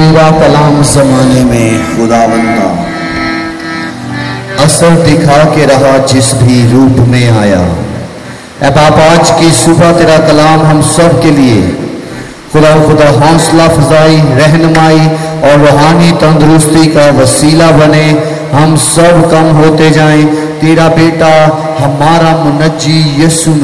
तेरा कलाम जमाने में खुदावंदा असर दिखा के रहा जिस भी रूप में आया। ऐ बाप, आज की सुबह तेरा कलाम हम सब के लिए खुदा हौसला अफजाई, रहनुमाई और रूहानी तंदुरुस्ती का वसीला बने। हम सब कम होते जाएं, तेरा बेटा हमारा मुनज्जी यीशु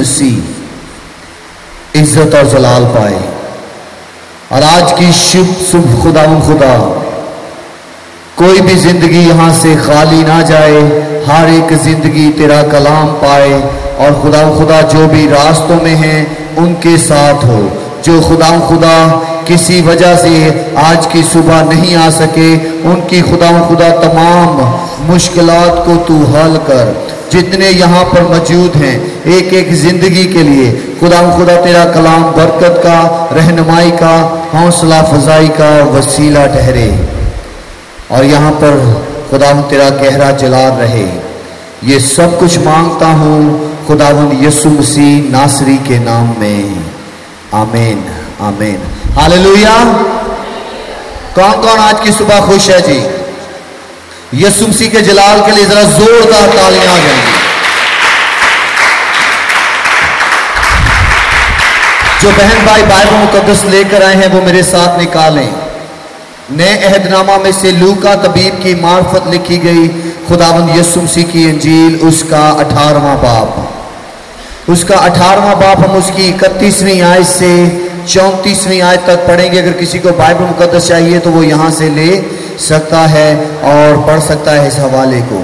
मसीह इज्जत और जलाल पाए। और आज की शुभ खुदा कोई भी जिंदगी यहाँ से खाली ना जाए, हर एक जिंदगी तेरा कलाम पाए। और खुदा जो भी रास्तों में हैं उनके साथ हो। जो खुदा किसी वजह से आज की सुबह नहीं आ सके, उनकी खुदा तमाम मुश्किलात को तू हल कर। जितने यहाँ पर मौजूद हैं, एक एक जिंदगी के लिए खुदा तेरा कलाम बरकत का, रहनुमाई का, हौसला अफजाई का वसीला ठहरे। और यहाँ पर खुदा तेरा गहरा जलाल रहे। ये सब कुछ मांगता हूँ खुदावंद यीशु मसीह नासरी के नाम में, आमीन आमीन हालेलुया। कौन कौन आज की सुबह खुश है जी? यीशु मसीह के जलाल के लिए जरा जोरदार तालियां आ जाएंगी। जो बहन भाई बाइबल मुकद्दस लेकर आए हैं वो मेरे साथ निकालें। नए अहदनामा में से लूका तबीब की मार्फत लिखी गई खुदावंद यीशु मसीह की इंजील, उसका 18वां बाब। उसका 18वां बाब हम उसकी 31वीं आयत से 34वीं आयत तक पढ़ेंगे। अगर किसी को बाइबल मुकद्दस चाहिए तो वो यहाँ से ले सकता है और पढ़ सकता है इस हवाले को।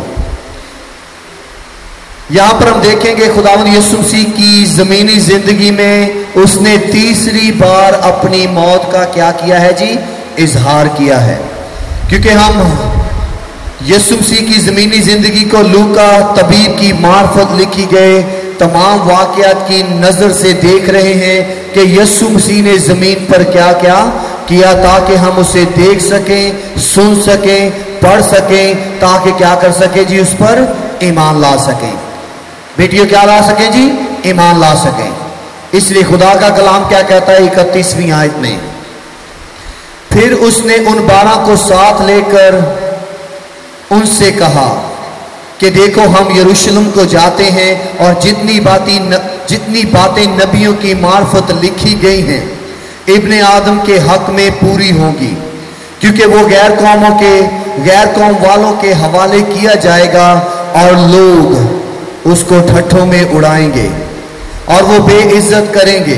यहाँ पर हम देखेंगे खुदावंद यीशु मसीह की जमीनी जिंदगी में उसने तीसरी बार अपनी मौत का क्या किया है जी? इजहार किया है। क्योंकि हम यीशु मसीह की जमीनी जिंदगी को लूका तबीब की मार्फत लिखी गए तमाम वाकयात की नजर से देख रहे हैं कि यीशु मसीह ने जमीन पर क्या क्या किया, ताकि हम उसे देख सकें, सुन सकें, पढ़ सकें, ताकि क्या कर सके जी? उस पर ईमान ला सकें। बेटियों क्या ला सकें जी? ईमान ला सकें। इसलिए खुदा का कलाम क्या कहता है 31वीं आयत में? फिर उसने उन 12 को साथ लेकर उनसे कहा कि देखो हम यरूशलेम को जाते हैं और जितनी बातें नबियों की मार्फत लिखी गई हैं इब्ने आदम के हक में पूरी होंगी। क्योंकि वो गैर कौम वालों के हवाले किया जाएगा और लोग उसको ठट्ठों में उड़ाएंगे और वो बेइज्जत करेंगे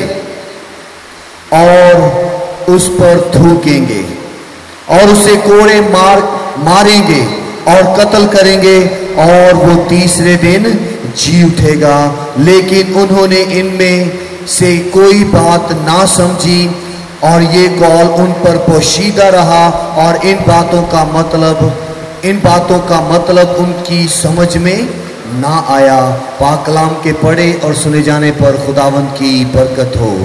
और उस पर थूकेंगे और उसे कोड़े मारेंगे और कत्ल करेंगे और वो तीसरे दिन जी उठेगा। लेकिन उन्होंने इनमें से कोई बात ना समझी और ये कौल उन पर पोशीदा रहा और इन बातों का मतलब उनकी समझ में ना आया। पाक कलाम के पढ़े और सुने जाने पर खुदावंद की बरकत हो।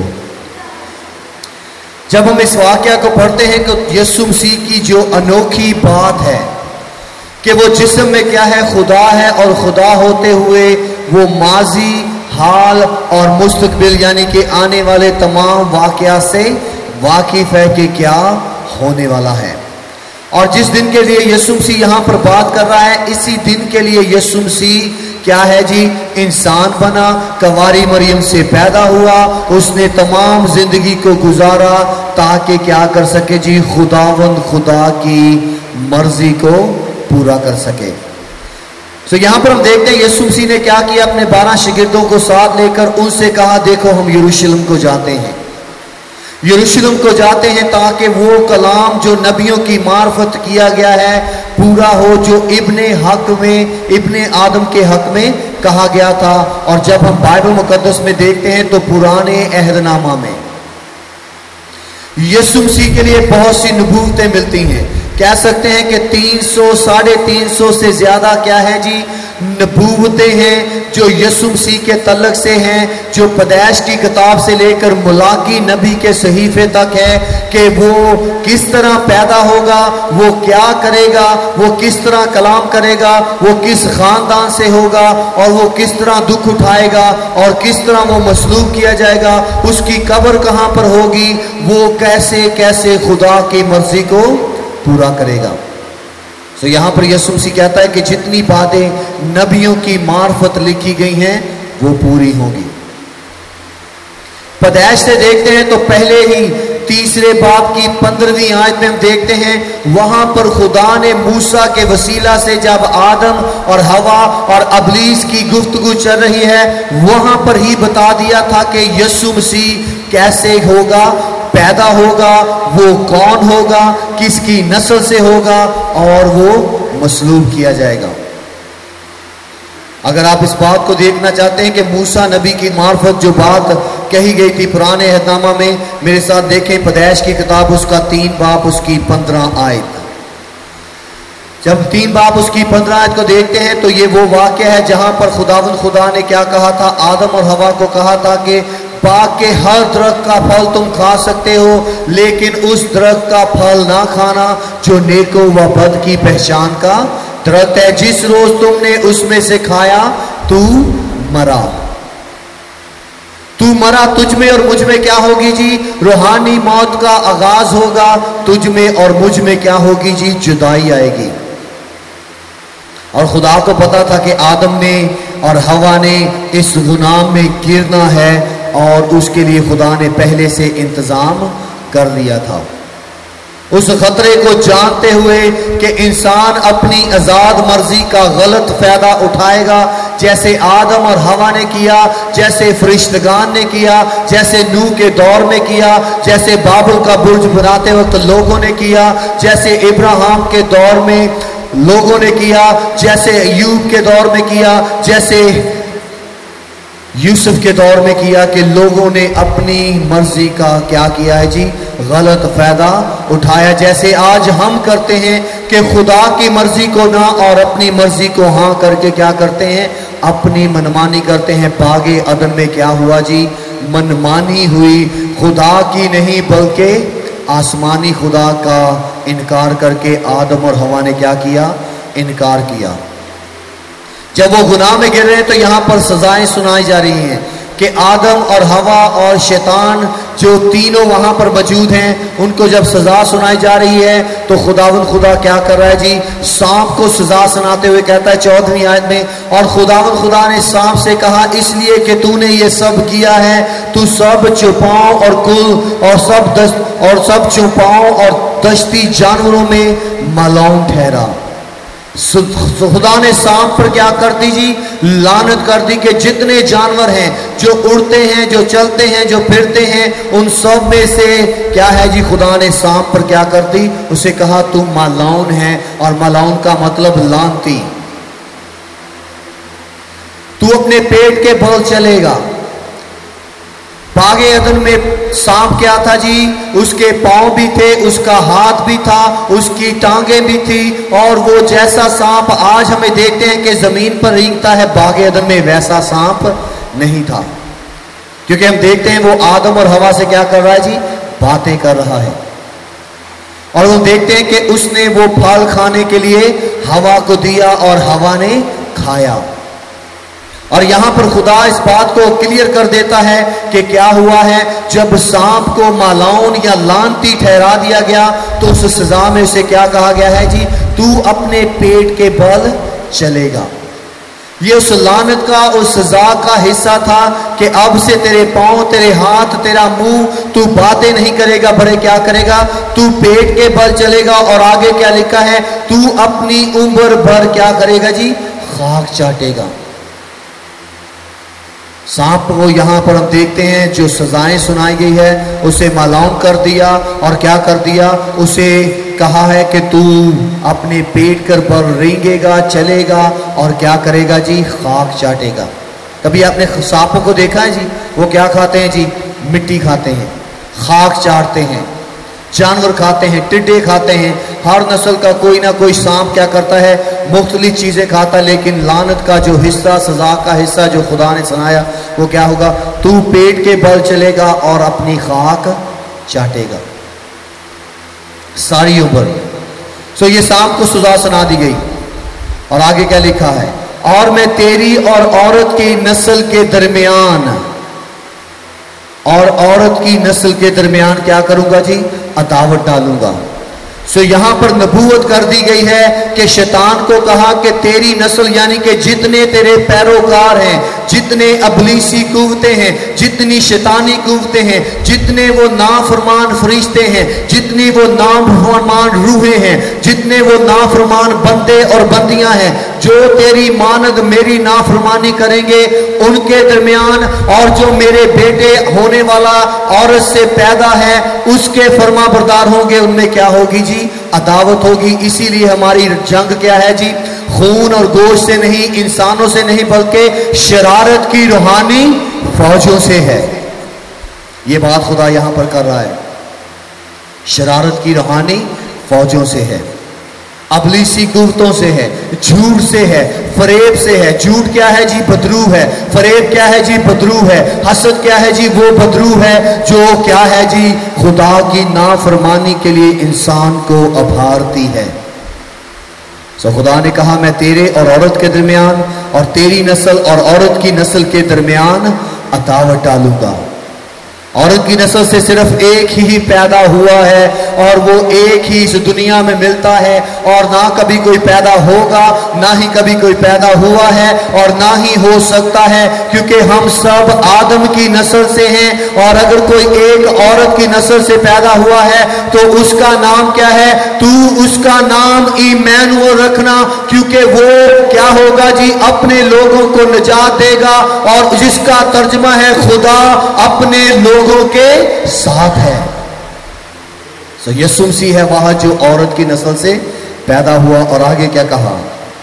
जब हम इस वाकया को पढ़ते हैं तो यीशु मसीह की जो अनोखी बात है कि वो जिस्म में क्या है? खुदा है। और खुदा होते हुए वो माजी, हाल और मुस्तकबिल यानी कि आने वाले तमाम वाकया से वाकिफ है कि क्या होने वाला है। और जिस दिन के लिए यीशु मसीह यहाँ पर बात कर रहा है, इसी दिन के लिए यीशु मसीह क्या है जी? इंसान बना, कंवारी मरियम से पैदा हुआ, उसने तमाम जिंदगी को गुजारा ताकि क्या कर सके जी? खुदावंद खुदा की मर्जी को पूरा कर सके। तो यहाँ पर हम देखते हैं यीशु मसीह ने क्या किया? अपने 12 शागिर्दों को साथ लेकर उनसे कहा देखो हम यरूशलेम को जाते हैं। यरूशलेम को जाते हैं ताकि वो कलाम जो नबियों की मार्फत किया गया है पूरा हो, जो इब्ने आदम के हक में कहा गया था। और जब हम बाइबल मुकद्दस में देखते हैं तो पुराने अहदनामा में यीशु मसीह के लिए बहुत सी नबूवतें मिलती हैं। कह सकते हैं कि 300 350 से ज्यादा क्या है जी? नबूवतें हैं जो यसु मसीह के तल्लक से हैं, जो पैदाइश की किताब से लेकर मुलाकी नबी के सहीफे तक है, कि वो किस तरह पैदा होगा, वो क्या करेगा, वो किस तरह कलाम करेगा, वो किस खानदान से होगा, और वो किस तरह दुख उठाएगा, और किस तरह वो मसलूब किया जाएगा, उसकी कब्र कहाँ पर होगी, वो कैसे कैसे खुदा की मर्जी को पूरा करेगा। तो यहाँ पर यीशु मसीह कहता है कि जितनी बातें नबियों की मार्फत लिखी गई हैं वो पूरी होंगी। पैदाइश से देखते हैं तो पहले ही तीसरे बाब की 15वीं आयत में हम देखते हैं, वहां पर खुदा ने मूसा के वसीला से जब आदम और हवा और अबलीस की गुफ्तगू चल रही है, वहां पर ही बता दिया था कि यीशु मसीह कैसे होगा, पैदा होगा, वो कौन होगा, किसकी नस्ल से होगा, और वो मसलूब किया जाएगा। अगर आप इस बात को देखना चाहते हैं कि मूसा नबी की मार्फत जो बात कही गई थी पुराने अहदनामा में, मेरे साथ देखें पैदाइश की किताब उसका 3 बाब उसकी 15 आयत। जब 3 बाब उसकी 15 आयत को देखते हैं तो ये वो वाक़या है जहां पर खुदा ने क्या कहा था, आदम और हवा को कहा था कि बाग के हर दरख्त का फल तुम खा सकते हो, लेकिन उस दरख्त का फल ना खाना जो नेको व बद की पहचान का दरख्त है। जिस रोज तुमने उसमें से खाया तू मरा। तू मरा, तुझ में और मुझ में क्या होगी जी, रूहानी मौत का आगाज होगा, तुझ में और मुझ में क्या होगी जी, जुदाई आएगी। और खुदा को पता था कि आदम ने और हवा ने इस गुनाह में गिरना है, और उसके लिए खुदा ने पहले से इंतजाम कर लिया था। उस खतरे को जानते हुए कि इंसान अपनी आजाद मर्जी का गलत फायदा उठाएगा, जैसे आदम और हवा ने किया, जैसे फरिश्तगान ने किया, जैसे नूह के दौर में किया, जैसे बाबुल का बुर्ज बनाते वक्त लोगों ने किया, जैसे इब्राहिम के दौर में लोगों ने किया, जैसे अय्यूब के दौर में किया, जैसे यूसुफ के दौर में किया, कि लोगों ने अपनी मर्जी का क्या किया है जी, गलत फायदा उठाया। जैसे आज हम करते हैं कि खुदा की मर्जी को ना और अपनी मर्जी को हाँ करके क्या करते हैं, अपनी मनमानी करते हैं। बागे अदन में क्या हुआ जी, मनमानी हुई, खुदा की नहीं बल्कि आसमानी खुदा का इनकार करके आदम और हवा ने क्या किया, इनकार किया। जब वो गुनाह में गिर रहे हैं तो यहाँ पर सजाएं सुनाई जा रही हैं कि आदम और हवा और शैतान जो तीनों वहां पर मौजूद हैं, उनको जब सजा सुनाई जा रही है तो खुदा क्या कर रहा है जी, सांप को सजा सुनाते हुए कहता है 14वीं आयत में, और खुदा ने सांप से कहा, इसलिए कि तूने ये सब किया है, तू सब चौपाओं और कुल और सब चौपाओं और दश्ती जानवरों में मलौन ठहरा। खुदा ने सांप पर क्या कर दी जी, लानत कर दी कि जितने जानवर हैं जो उड़ते हैं, जो चलते हैं, जो फिरते हैं, उन सब में से क्या है जी, खुदा ने सांप पर क्या कर दी, उसे कहा तू मालौन है, और मालौन का मतलब लानती। तू अपने पेट के बल चलेगा। बागे अदन में सांप क्या था जी, उसके पांव भी थे, उसका हाथ भी था, उसकी टांगें भी थी, और वो जैसा सांप आज हमें देखते हैं कि जमीन पर रेंगता है, बागे अदन में वैसा सांप नहीं था। क्योंकि हम देखते हैं वो आदम और हवा से क्या कर रहा है जी, बातें कर रहा है। और वो देखते हैं कि उसने वो फल खाने के लिए हवा को दिया और हवा ने खाया। और यहां पर खुदा इस बात को क्लियर कर देता है कि क्या हुआ है, जब सांप को मालौन या लानती ठहरा दिया गया तो उस सजा में उसे क्या कहा गया है जी, तू अपने पेट के बल चलेगा। ये उस लानत का, उस सजा का हिस्सा था कि अब से तेरे पांव, तेरे हाथ, तेरा मुंह, तू बातें नहीं करेगा, बड़े क्या करेगा, तू पेट के बल चलेगा। और आगे क्या लिखा है, तू अपनी उम्र भर क्या करेगा जी, खाक चाटेगा। सांप को यहां पर हम देखते हैं जो सजाएं सुनाई गई है, उसे मालूम कर दिया और क्या कर दिया, उसे कहा है कि तू अपने पेट कर पर रेंगेगा, चलेगा और क्या करेगा जी, खाक चाटेगा। कभी आपने सांपों को देखा है जी, वो क्या खाते हैं जी, मिट्टी खाते हैं, खाक चाटते हैं, जानवर खाते हैं, टिड्डे खाते हैं। हर नस्ल का कोई ना कोई सांप क्या करता है, मुख्तलिफ चीजें खाता, लेकिन लानत का जो हिस्सा, सजा का हिस्सा जो खुदा ने सुनाया वो क्या होगा? तू पेट के बल चलेगा और अपनी खाक चाटेगा सारी उम्र। सो ये सांप को सजा सुना दी गई। और आगे क्या लिखा है? और मैं तेरी और औरत की नस्ल के दरमियान, और औरत की नस्ल के दरमियान क्या करूंगा जी? अदावत डालूंगा। सो यहां पर नबूवत कर दी गई है कि शैतान को कहा कि तेरी नस्ल, यानी कि जितने तेरे पैरोकार हैं, जितने अबलीसी कुव्वतें हैं, जितनी शैतानी कुव्वतें हैं, जितने वो नाफरमान फरिश्ते हैं, जितनी वो नाफरमान रूहें हैं, जितने वो नाफरमान बंदे और बंदियां हैं, जो तेरी मानद मेरी नाफरमानी करेंगे, उनके दरमियान, और जो मेरे बेटे होने वाला औरत से पैदा है उसके फरमाबरदार होंगे, उनमें क्या होगी जी? अदावत होगी। इसीलिए हमारी जंग क्या है जी? खून और गोश्त से नहीं, इंसानों से नहीं, बल्कि शरारत की रूहानी फौजों से है। ये बात खुदा यहां पर कर रहा है, शरारत की रूहानी फौजों से है, अबलीसी कुव्वतों से है, झूठ से है, फरेब से है। झूठ क्या है जी? बदरू है। फरेब क्या है जी? बदरू है। हसद क्या है जी? वो बदरू है जो क्या है जी? खुदा की नाफरमानी के लिए इंसान को अभारती है। सो खुदा ने कहा मैं तेरे और औरत के दरमियान, और तेरी नस्ल और औरत की नस्ल के दरमियान अदावत डालूंगा। औरत की नस्ल से सिर्फ एक ही पैदा हुआ है, और वो एक ही इस दुनिया में मिलता है, और ना कभी कोई पैदा होगा, ना ही कभी कोई पैदा हुआ है, और ना ही हो सकता है, क्योंकि हम सब आदम की नस्ल से हैं। और अगर कोई एक औरत की नस्ल से पैदा हुआ है तो उसका नाम क्या है? तू उसका नाम इम्मानुएल रखना, क्योंकि वो क्या होगा जी? अपने लोगों को निजात देगा, और जिसका तर्जमा है खुदा अपने लोगों के साथ है। सो यीशु मसीह है वहां जो औरत की नस्ल से पैदा हुआ। और आगे क्या कहा?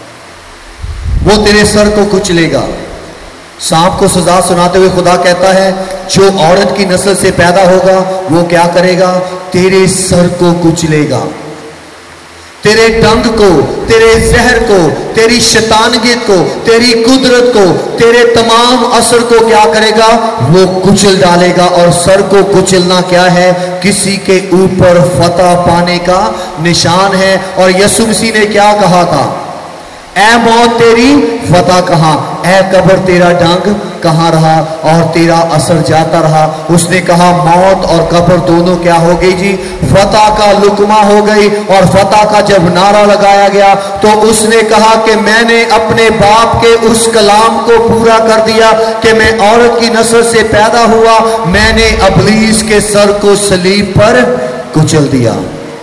वो तेरे सर को कुचलेगा। सांप को सजा सुनाते हुए खुदा कहता है जो औरत की नस्ल से पैदा होगा वो क्या करेगा? तेरे सर को कुचलेगा, तेरे डंग को, तेरे जहर को, तेरी शैतानगियत को, तेरी कुदरत को, तेरे तमाम असर को क्या करेगा? वो कुचल डालेगा। और सर को कुचलना क्या है? किसी के ऊपर फतह पाने का निशान है। और यीशु मसीह ने क्या कहा था? ऐ मौत तेरी फतह कहां? ऐ कब्र तेरा डंग कहां रहा? और तेरा असर जाता रहा। उसने कहा मौत और कब्र दोनों क्या हो गई जी? फतह का लुकमा हो गई। और फतह का जब नारा लगाया गया तो उसने कहा कि मैंने अपने बाप के उस कलाम को पूरा कर दिया कि मैं औरत की नस्ल से पैदा हुआ, मैंने अबलीस के सर को सलीब पर कुचल दिया।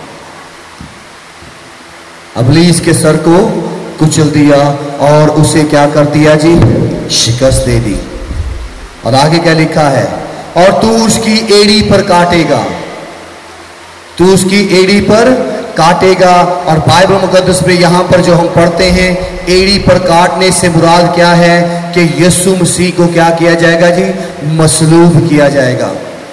अबलीस के सर को कुचल दिया और उसे क्या कर दिया जी? शिकस्त दे दी। और आगे क्या लिखा है? और तू उसकी एड़ी पर काटेगा, तू उसकी एड़ी पर काटेगा। और बाइबल मुकद्दस में यहां पर जो हम पढ़ते हैं एड़ी पर काटने से मुराद क्या है? कि यीशु मसीह को क्या किया जाएगा जी? मसलूब किया जाएगा।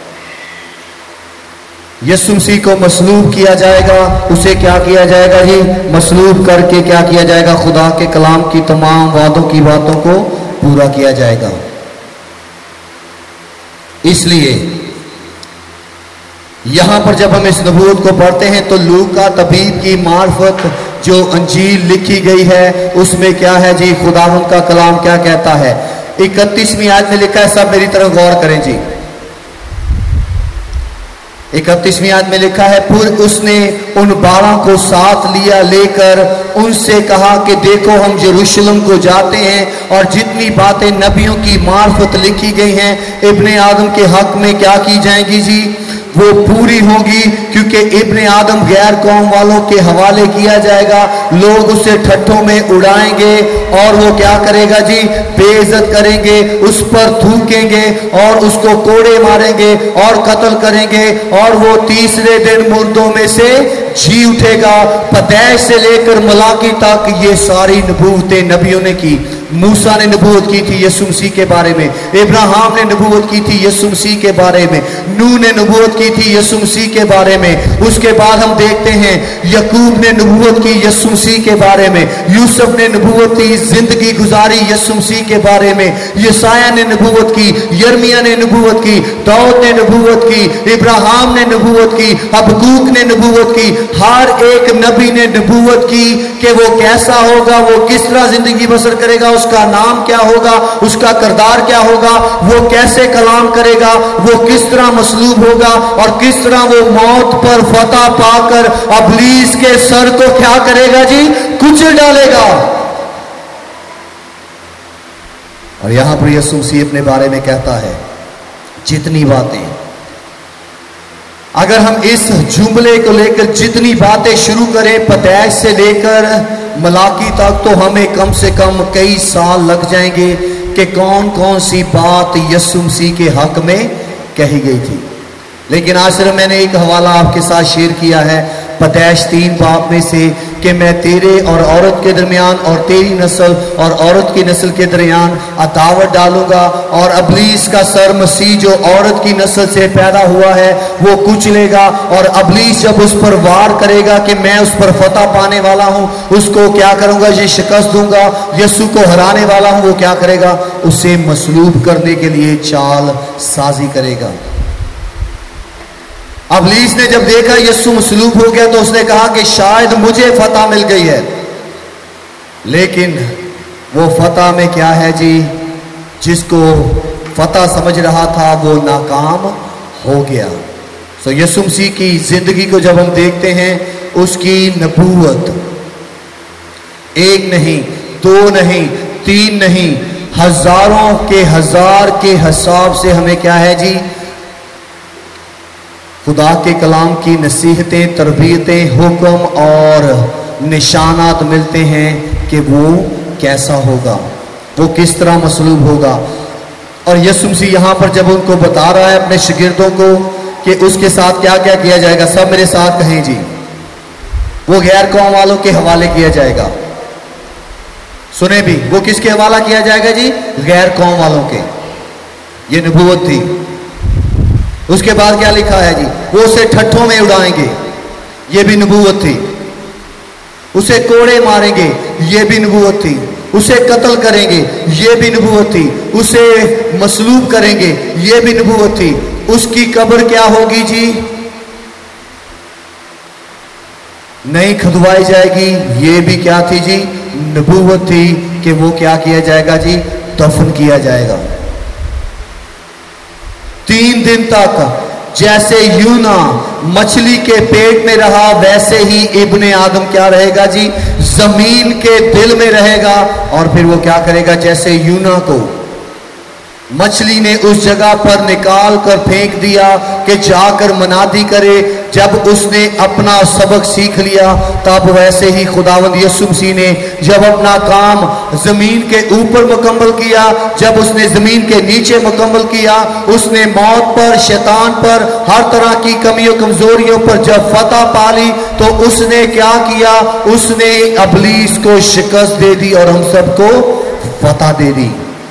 यीशु मसीह को मसलूब किया जाएगा। उसे क्या किया जाएगा जी? मसलूब करके क्या किया जाएगा? खुदा के कलाम की तमाम वादों की बातों को पूरा किया जाएगा। इसलिए यहां पर जब हम इस नबूवत को पढ़ते हैं तो लूका तबीब की मार्फत जो अंजील लिखी गई है उसमें क्या है जी? खुदावंद का कलाम क्या कहता है? 31वीं आयत में लिखा है, सब मेरी तरफ गौर करें जी। 31वीं आयत में लिखा है, फिर उसने उन 12 को साथ लिया, लेकर उनसे कहा कि देखो हम यरूशलेम को जाते हैं और जितनी बातें नबियों की मार्फत लिखी गई हैं इब्ने आदम के हक में क्या की जाएंगी जी? वो पूरी होगी, क्योंकि इब्ने आदम गैर कौम वालों के हवाले किया जाएगा। लोग उसे ठट्ठों में उड़ाएंगे और वो क्या करेगा जी? बेइज्जत करेंगे, उस पर थूकेंगे और उसको कोड़े मारेंगे और कत्ल करेंगे, और वो तीसरे दिन मुर्दों में से जी उठेगा। पैदाइश से लेकर मलाकी तक ये सारी नबूवतें नबियों ने की। मूसा ने नबूवत की थी यीशु मसीह के बारे में, इब्राहिम ने नबूवत की थी यीशु मसीह के बारे में, नूह ने नबूवत की थी यीशु मसीह के बारे में। उसके बाद हम देखते हैं याकूब ने नबूवत की यीशु मसीह के बारे में, यूसुफ ने नबूवत की जिंदगी गुजारी यीशु मसीह के बारे में, यशायाह ने नबूवत की, यिर्मयाह ने नबूवत की, दाऊद ने नबूवत की, इब्राहिम ने नबूवत की, हबक्कूक ने नबूवत की। हर एक नबी ने नबूवत की कि वो कैसा होगा, वो किस तरह जिंदगी बसर करेगा, उसका नाम क्या होगा, उसका किरदार क्या होगा, वो कैसे कलाम करेगा, वो किस तरह मसलूब होगा और किस तरह वो मौत पर फतह पाकर इब्लीस के सर को क्या करेगा जी, कुचल डालेगा। और यहां पर यीशु मसीह अपने बारे में कहता है जितनी बातें, अगर हम इस जुमले को लेकर जितनी बातें शुरू करें पैदाइश से लेकर मलाकी तक, तो हमें कम से कम कई साल लग जाएंगे कि कौन कौन सी बात यीशु मसीह के हक में कही गई थी। लेकिन आज सिर्फ मैंने एक हवाला आपके साथ शेयर किया है पैदाइश 3 बाब में से कि मैं तेरे और औरत के दरमियान और तेरी नस्ल और औरत की नस्ल के दरमियान अदावत डालूंगा और इब्लीस का सर मसीह जो औरत की नस्ल से पैदा हुआ है वो कुचलेगा। और इब्लीस जब उस पर वार करेगा कि मैं उस पर फतह पाने वाला हूं, उसको क्या करूंगा जी, शिकस्त दूंगा। यीशु को हराने वाला हूं, वो क्या करेगा, उसे मसलूब करने के लिए चाल साजी करेगा। इब्लीस ने जब देखा यीशु मसलूब हो गया तो उसने कहा कि शायद मुझे फतह मिल गई है, लेकिन वो फतह में क्या है जी, जिसको फतह समझ रहा था वो नाकाम हो गया। सो यीशु मसीह की जिंदगी को जब हम देखते हैं, उसकी नबूवत 1 नहीं 2 नहीं 3 नहीं, हजारों के हजार के हिसाब से हमें क्या है जी, खुदा के कलाम की नसीहतें, तरबियतें, हुक्म और निशानात मिलते हैं कि वो कैसा होगा, वो किस तरह मसलूब होगा। और यीशु मसीह यहां पर जब उनको बता रहा है अपने शागिर्दों को कि उसके साथ क्या क्या किया जाएगा, सब मेरे साथ कहें जी, वो गैर कौम वालों के हवाले किया जाएगा। सुने भी, वो किसके हवाला किया जाएगा जी, गैर कौम वालों के। ये नबूवत थी। उसके बाद क्या लिखा है जी, वो उसे ठट्ठों में उड़ाएंगे, ये भी नबूवत थी। उसे कोड़े मारेंगे, ये भी नबूवत थी। उसे कत्ल करेंगे, ये भी नबूवत थी। उसे मसलूब करेंगे, ये भी नबूवत थी। उसकी कब्र क्या होगी जी, नहीं खुदवाई जाएगी, ये भी क्या थी जी, नबूवत थी कि वो क्या किया जाएगा जी, दफन किया जाएगा। 3 दिन तक जैसे यूना मछली के पेट में रहा, वैसे ही इब्ने आदम क्या रहेगा जी, जमीन के दिल में रहेगा। और फिर वो क्या करेगा, जैसे यूना को मछली ने उस जगह पर निकाल कर फेंक दिया कि जाकर मनादी करे, जब उसने अपना सबक सीख लिया, तब वैसे ही खुदावंद यीशु मसीह ने जब अपना काम जमीन के ऊपर मुकम्मल किया, जब उसने जमीन के नीचे मुकम्मल किया, उसने मौत पर, शैतान पर, हर तरह की कमियों कमजोरियों पर जब फतह पाली, तो उसने क्या किया, उसने इब्लीस को शिकस्त दे दी और हम सबको फतह दे दी।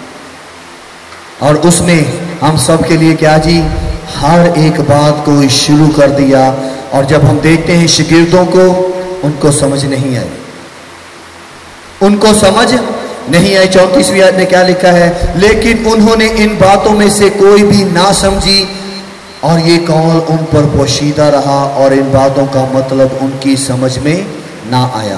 और उसने हम सब के लिए क्या जी, हर एक बात को शुरू कर दिया। और जब हम देखते हैं शागिर्दों को, उनको समझ नहीं आई, उनको समझ नहीं आई। 34वीं आयत में क्या लिखा है, लेकिन उन्होंने इन बातों में से कोई भी ना समझी और ये कौल उन पर पोशीदा रहा और इन बातों का मतलब उनकी समझ में ना आया।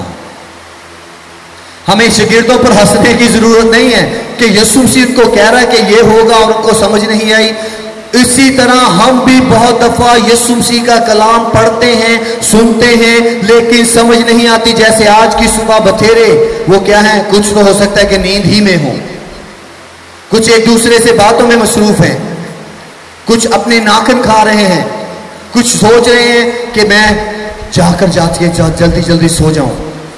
हमें शागिर्दों पर हंसने की जरूरत नहीं है कि यीशु मसीह उनको कह रहा है कि ये होगा और उनको समझ नहीं आई। इसी तरह हम भी बहुत दफा यीशु मसीह का कलाम पढ़ते हैं, सुनते हैं, लेकिन समझ नहीं आती। जैसे आज की सुबह बथेरे वो क्या है, कुछ तो हो सकता है कि नींद ही में हो, कुछ एक दूसरे से बातों में मसरूफ हैं, कुछ अपने नाखन खा रहे हैं, कुछ सोच रहे हैं कि मैं जाकर जाके जल्दी जल्दी सो जाऊं।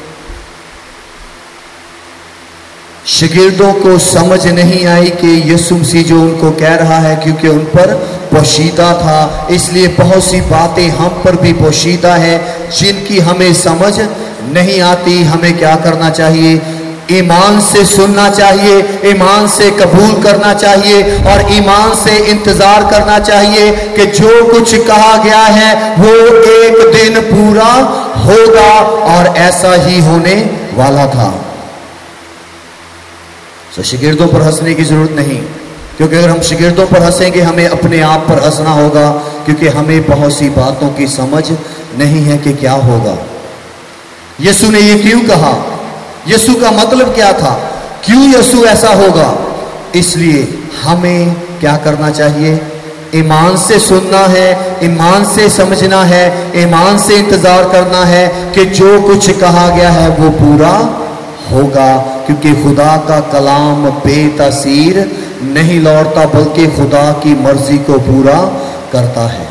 शागिर्दों को समझ नहीं आई कि यीशु मसीह जो उनको कह रहा है, क्योंकि उन पर पोशीदा था, इसलिए बहुत सी बातें हम पर भी पोशीदा है जिनकी हमें समझ नहीं आती। हमें क्या करना चाहिए, ایمان سے سننا چاہیے، ایمان سے قبول کرنا چاہیے اور ایمان سے انتظار کرنا چاہیے کہ جو کچھ کہا گیا ہے وہ ایک دن پورا ہوگا، اور ایسا ہی ہونے والا تھا۔ شاگردوں پر ہنسنے کی ضرورت نہیں، کیونکہ اگر ہم شاگردوں پر ہنسیں گے ہمیں اپنے آپ پر ہنسنا ہوگا، کیونکہ ہمیں بہت سی باتوں کی سمجھ نہیں ہے کہ کیا ہوگا۔ یسوع نے یہ کیوں کہا؟ یسوع کا مطلب کیا تھا؟ کیوں یسوع ایسا ہوگا؟ اس لیے ہمیں کیا کرنا چاہیے؟ ایمان سے سننا ہے، ایمان سے سمجھنا ہے، ایمان سے انتظار کرنا ہے کہ جو کچھ کہا گیا ہے وہ پورا ہوگا، کیونکہ خدا کا کلام بے تاثیر نہیں لوٹتا بلکہ خدا کی مرضی کو پورا کرتا ہے،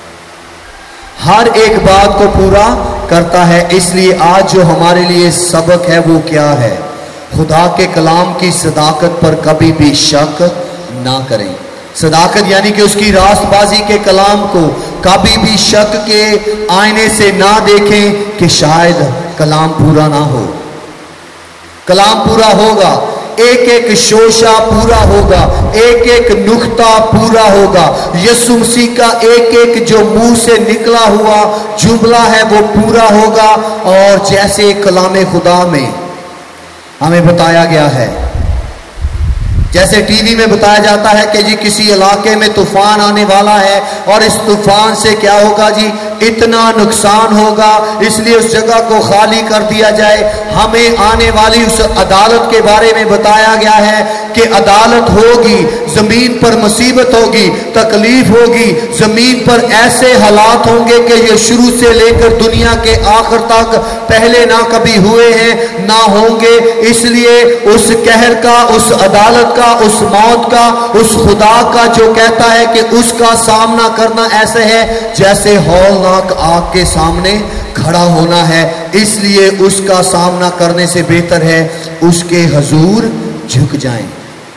ہر ایک بات کو پورا کرتا ہے۔ اس لیے آج جو ہمارے لیے سبق ہے وہ کیا ہے؟ خدا کے کلام کی صداقت پر کبھی بھی شک نہ کریں۔ صداقت یعنی کہ اس کی راست بازی کے کلام کو کبھی بھی شک کے آئینے سے نہ دیکھیں کہ شاید کلام پورا نہ ہو۔ کلام پورا ہوگا، ایک ایک شوشہ پورا ہوگا، ایک ایک نقطہ پورا ہوگا۔ یسوع مسیح کا ایک ایک جو منہ سے نکلا ہوا جملہ ہے وہ پورا ہوگا، اور جیسے کلام خدا میں ہمیں بتایا گیا ہے، جیسے ٹی وی میں بتایا جاتا ہے کہ جی کسی علاقے میں طوفان آنے والا ہے اور اس طوفان سے کیا ہوگا جی اتنا نقصان ہوگا، اس لیے اس جگہ کو خالی کر دیا جائے۔ ہمیں آنے والی اس عدالت کے بارے میں بتایا گیا ہے کہ عدالت ہوگی، زمین پر مصیبت ہوگی، تکلیف ہوگی، زمین پر ایسے حالات ہوں گے کہ یہ شروع سے لے کر دنیا کے آخر تک پہلے نہ کبھی ہوئے ہیں نہ ہوں گے۔ اس لیے اس قہر کا، اس عدالت کا، اس موت کا، اس خدا کا جو کہتا ہے کہ اس کا سامنا کرنا ایسے ہے جیسے ہولناک آگ کے سامنے کھڑا ہونا ہے، اس لیے اس کا سامنا کرنے سے بہتر ہے اس کے حضور جھک جائیں۔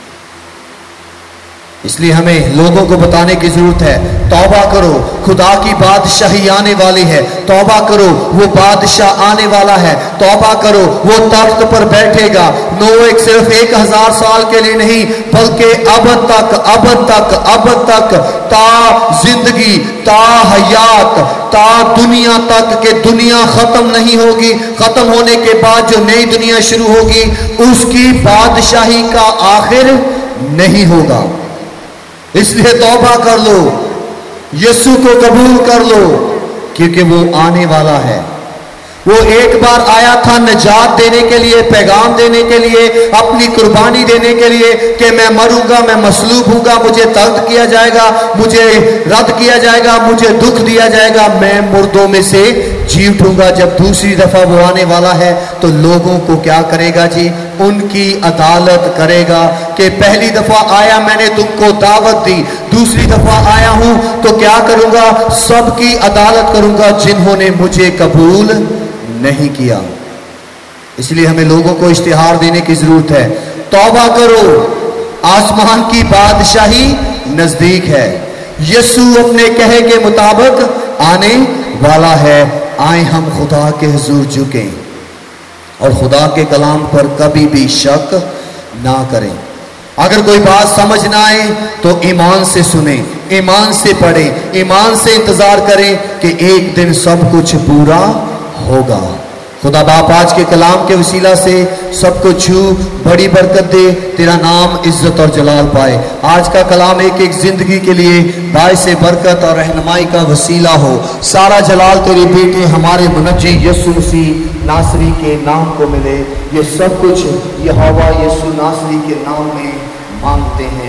اس لیے ہمیں لوگوں کو بتانے کی ضرورت ہے، توبہ کرو، خدا کی بادشاہی آنے والی ہے، توبہ کرو، وہ بادشاہ آنے والا ہے، توبہ کرو، وہ تخت پر بیٹھے گا، ایک صرف 1000 سال کے لیے نہیں بلکہ ابد تک، ابد تک، ابد تک، تا زندگی، تا حیات، تا دنیا تک، کہ دنیا ختم نہیں ہوگی۔ ختم ہونے کے بعد جو نئی دنیا شروع ہوگی اس کی بادشاہی کا آخر نہیں ہوگا۔ اس لیے توبہ کر لو، یسوع کو قبول کر لو، کیونکہ وہ آنے والا ہے۔ وہ ایک بار آیا تھا نجات دینے کے لیے، پیغام دینے کے لیے، اپنی قربانی دینے کے لیے کہ میں مروں گا، میں مصلوب ہوں گا، مجھے طرد کیا جائے گا، مجھے رد کیا جائے گا، مجھے دکھ دیا جائے گا، میں مردوں میں سے جی اٹھوں گا۔ جب دوسری دفعہ وہ آنے والا ہے تو لوگوں کو کیا کرے گا جی؟ ان کی عدالت کرے گا کہ پہلی دفعہ آیا میں نے تم کو دعوت دی، دوسری دفعہ آیا ہوں تو کیا کروں گا؟ سب کی عدالت کروں گا جنہوں نے مجھے قبول نہیں کیا۔ اس لیے ہمیں لوگوں کو اشتہار دینے کی ضرورت ہے، توبہ کرو، آسمان کی بادشاہی نزدیک ہے، یسوع اپنے کہے کے مطابق آنے والا ہے۔ آئیں ہم خدا کے حضور جھکیں اور خدا کے کلام پر کبھی بھی شک نہ کریں۔ اگر کوئی بات سمجھ نہ آئے تو ایمان سے سنیں، ایمان سے پڑھیں، ایمان سے انتظار کریں کہ ایک دن سب کچھ پورا ہوگا۔ خدا باپ آج کے کلام کے وسیلہ سے سب کو چھو بڑی برکت دے، تیرا نام عزت اور جلال پائے۔ آج کا کلام ایک ایک زندگی کے لیے باعث برکت اور رہنمائی کا وسیلہ ہو۔ سارا جلال تیرے بیٹے ہمارے منجی یسوع مسیح ناصری کے نام کو ملے۔ یہ سب کچھ یہوہ یسوع ناصری کے نام میں مانگتے ہیں۔